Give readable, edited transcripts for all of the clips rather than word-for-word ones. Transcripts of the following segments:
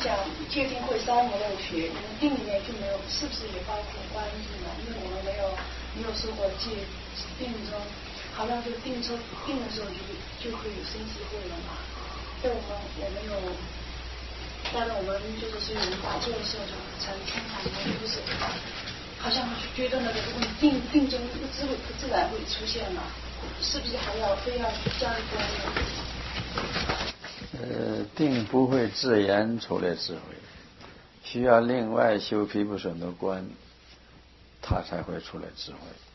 讲戒定慧三没有学，定里面就没有，是不是也包括观字呢？因为我们没有受过戒定中，好像就定的时候就会有生死慧了嘛。对我们有，当然我们就是所以我们打坐的时候就常就是好像觉得那个定中智慧不自然会出现了，是不是还要非要加一观呢？ 定不会自然出来智慧，需要另外修毗婆舍那观，它才会出来智慧。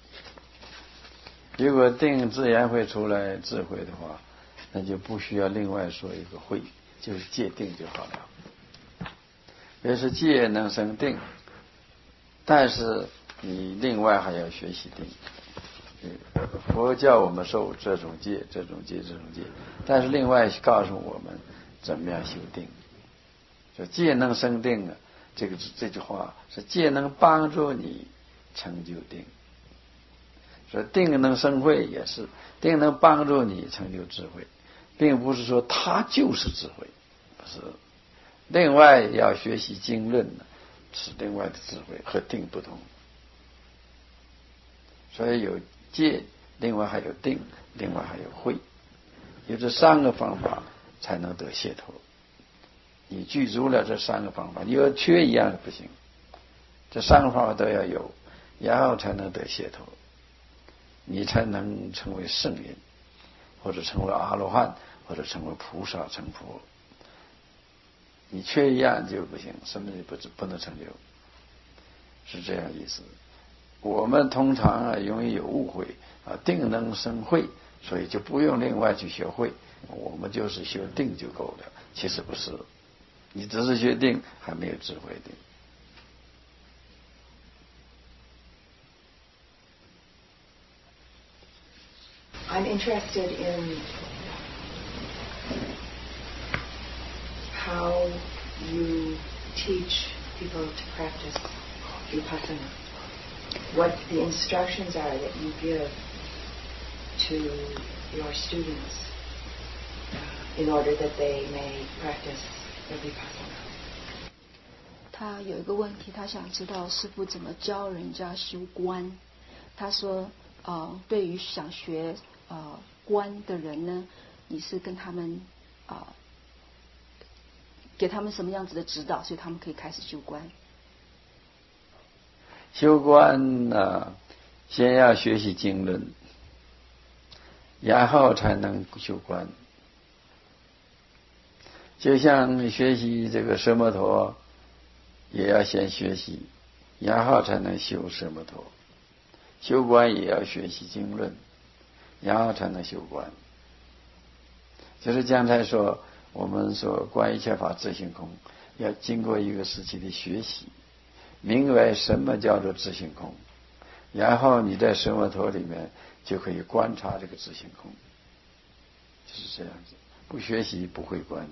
如果定自然会出来智慧的话，那就不需要另外说一个慧，就是戒定就好了。也是戒能生定，但是你另外还要学习定。佛教我们受这种戒，但是另外告诉我们怎么样修定。就戒能生定啊，这句话是戒能帮助你成就定。说定能生慧也是，定能帮助你成就智慧，并不是说它就是智慧，不是。另外要学习经论呢，是另外的智慧，和定不同。所以有戒，另外还有定，另外还有慧，有这三个方法才能得解脱。你具足了这三个方法，你要缺一样不行，这三个方法都要有，然后才能得解脱，你才能成为圣人，或者成为阿罗汉，或者成为菩萨成佛。你缺一样就不行，什么也不能成就，是这样意思。我们通常容易有误会定能生慧，所以就不用另外去学慧，我们就是修定就够了。其实不是，你只是学定还没有智慧的。 I'm interested in how you teach people to practice vipassana. What the instructions are that you give to your students in order that they may practice the vipassana. 他有一个问题，他想知道师父怎么教人家修观。他说，对于想学观的人呢，你是跟他们给他们什么样子的指导，所以他们可以开始修观。 修观呢，先要学习经论，然后才能修观。就像学习这个奢摩陀，也要先学习，然后才能修奢摩陀。修观也要学习经论，然后才能修观。就是刚才说，我们说观一切法自性空，要经过一个时期的学习，明白什么叫做自性空，然后你在奢摩陀里面就可以观察这个自性空，就是这样子。不学习不会观。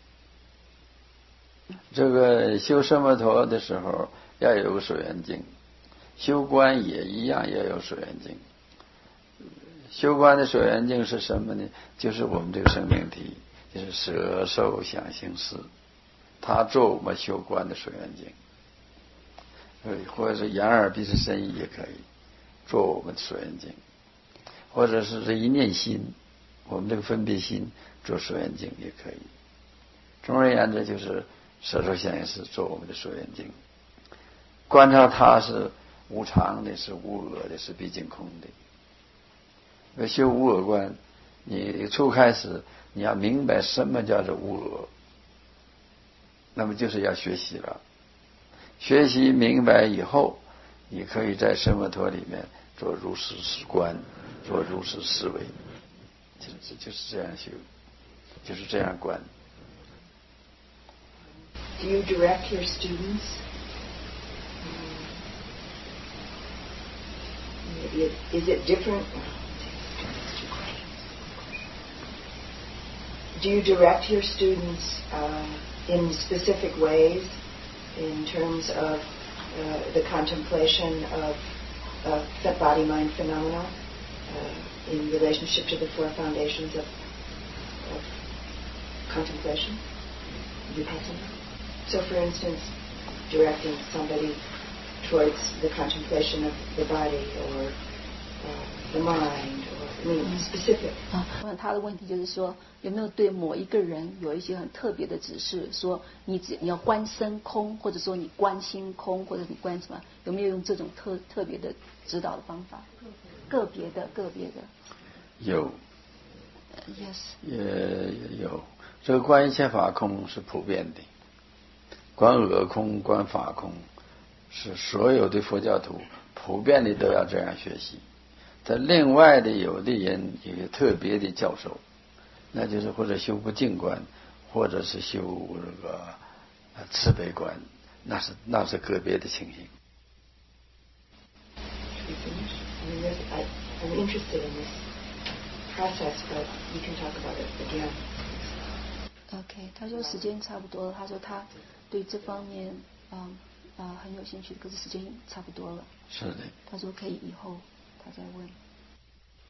这个修奢摩陀的时候要有所缘境，修观也一样要有所缘境。修观的所缘境是什么呢？就是我们这个生命体，就是色受想行识，它做我们修观的所缘境。或者是眼耳鼻舌身意也可以做我们的所缘境，或者是这一念心，我们这个分别心做所缘境也可以。总而言之，就是色受想行识做我们的所缘境，观察它是无常的，是无我的，是毕竟空的。要修无我观，你初开始你要明白什么叫做无我，那么就是要学习了。学习明白以后，你可以在奢摩陀里面做如实观，做如实思维，就是这样修，就是这样观。 Do you direct your students? Maybe is it different? Do you direct your students in specific ways in terms of the contemplation of body-mind phenomena in relationship to the four foundations of contemplation, vipassana? So, for instance, directing somebody towards the contemplation of the body or the mind, or specific. 他的问题就是说，有没有对某一个人有一些很特别的指示，说你要观身空，或者说你观心空，或者你观什么？有没有用这种特别的指导的方法？个别的。 有。 Yes。 也有。这个观一切法空是普遍的，观我空、观法空，是所有的佛教徒普遍的都要这样学习。在另外的有的人有特别的教授，那就是或者修不净观，或者是修这个慈悲观，那是个别的情形。 I'm interested in this process, but we can talk about it again. OK， 他说时间差不多了，他说他对这方面很有兴趣，可是时间差不多了。 是的。 他说可以以后他再问。